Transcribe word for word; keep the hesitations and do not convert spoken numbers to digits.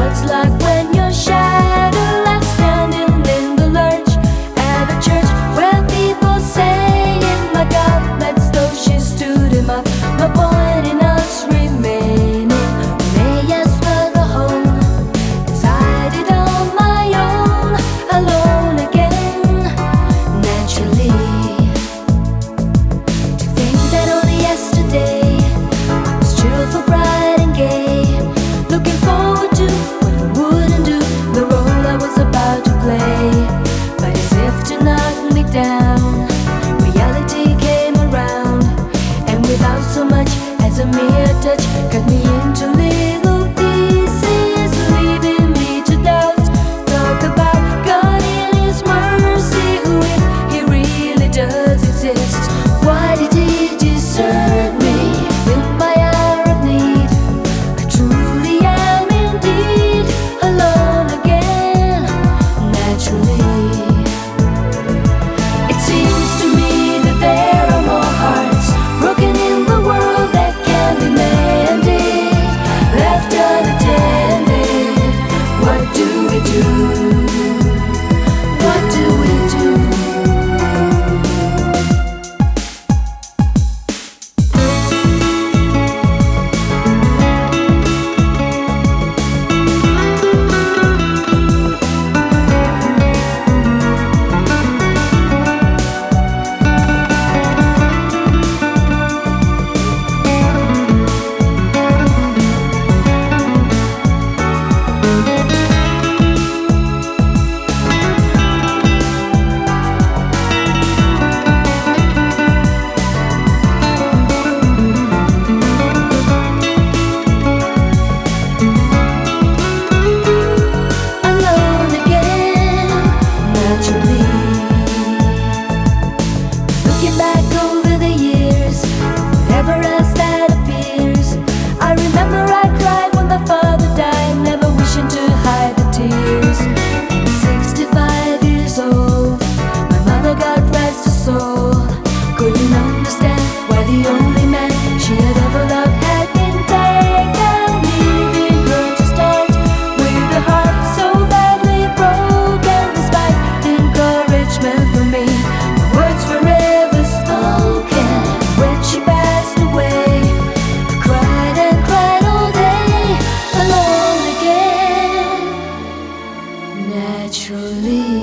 what's like when your shadow left standing in the lurch at a church where people saying, my God, that's though she stood him up. My point in us remaining may as well go home as I did on my own, alone again, naturally. To think that only yesterday I was cheerful, bright and gay, looking forward to what I wouldn't do, the role I was about to play. But as if to knock me down, reality came around, and without so much as a mere touch, cut me into little pieces, leaving me to doubt. Talk about God in His mercy, who if He really does exist, why did He desert me in my hour of need? I truly am indeed alone again, naturally. It seems to me that there are more hearts broken in the world that can be mended, left unattended. What do we do? What do we do? Alone again, naturally. Looking back over the years, whatever else that appears, I remember I cried when my father died, never wishing to hide the tears. And at sixty-five years old, my mother, God rest her soul, couldn't understand why the only man she had ever loved had been taken, leaving her to stand with a heart so badly broken. Despite encouragement from me, the words were ever spoken. When she passed away, I cried and cried all day, alone again, naturally.